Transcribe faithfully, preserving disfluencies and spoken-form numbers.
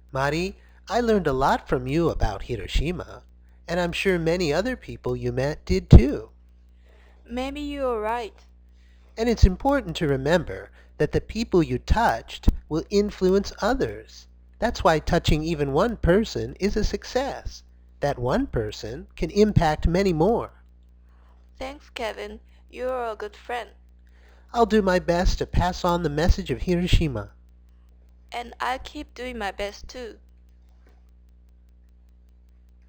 Mari, I learned a lot from you about Hiroshima, and I'm sure many other people you met did too. Maybe you're right. And it's important to remember that the people you touched will influence others. That's why touching even one person is a success. That one person can impact many more. Thanks, Kevin. You're a good friend. I'll do my best to pass on the message of Hiroshima. And I'll keep doing my best too.